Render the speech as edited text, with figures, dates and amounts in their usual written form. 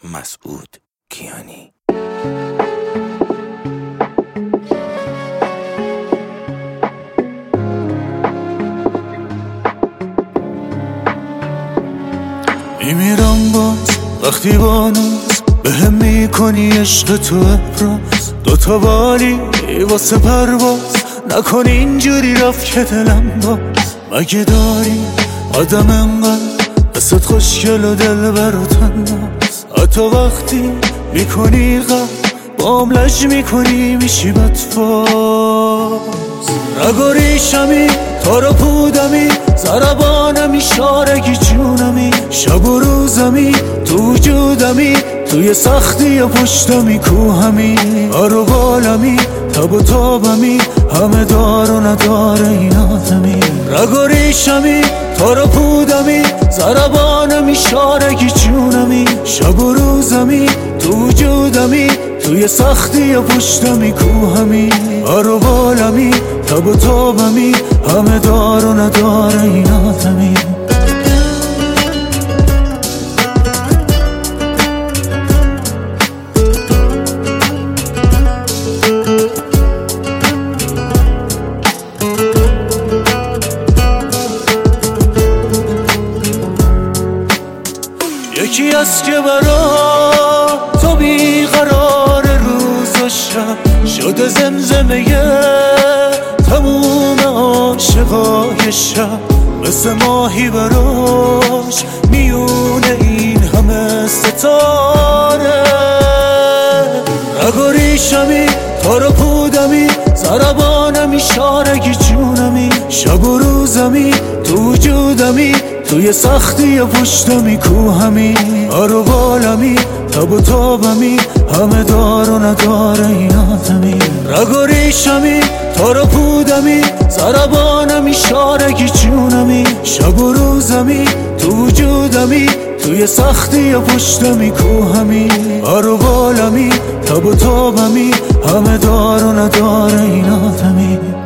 مسعود کیانی. میمیرم باز وقتی بانوز بهم میکنی عشق تو ابراز، دوتا بالی واسه پرواز، نکن اینجوری رفت که دلم باز. مگه داری آدم انقدر قصد خوشگل و دل بر تناز، حتی وقتی میکنی غم بام لج میکنی میشی بدفاز. نگاریشمی تارا پودمی زربانمی شارگی جونمی، شب و روزمی تو وجودمی، توی سختی و پشتمی کوهمی، آرو بالمی تب و تابمی، همه دار و ندار این آدمی. نگاریشمی تارا پودمی زربانمی شارگی جونمی، شب و روزمی تو وجودمی، توی سختی و پشتمی کوهمی، آرو بالمی تب و تابمی، همه دار و ندار این آدمی. یکی از که برا تو بیقرار روز و شب شده زمزمه تموم عاشقای شب، مثل ماهی براش میونه این همه ستاره. نگاریشمی تارا پودمی زربانمی شارگی جونمی، شب و روزمی تو وجودمی، توی سختی و پشتمی کوهمی، آرو بالمی تب و تابمی، همه دار و ندار این آدمی. نگاریشمی تارا پودمی زربانمی شارگی جونمی، شب و روزمی تو وجودمی، توی سختی و پشتمی کوهمی، آرو بالمی تب و تابمی، همه دار و ندار این آدمی.